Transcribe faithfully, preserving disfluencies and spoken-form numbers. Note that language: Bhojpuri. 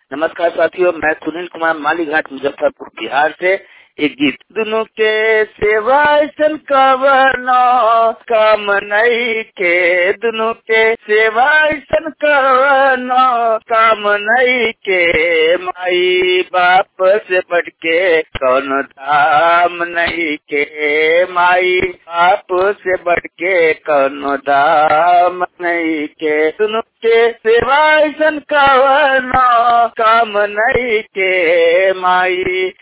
नमस्कार साथियों, मैं सुनील कुमार मालीघाट मुजफ्फरपुर बिहार से। एक गीत दुनु के सेवा ऐसन कवनो काम नहीं के, दुनु के सेवा ऐसन कवनो काम नहीं के, माई बाप से बढ़ के कौन धाम नहीं के, माई बाप से बढ़ के कौन धाम नहीं के, दुनु के सेवा ऐसन कवनो काम नहीं के, माई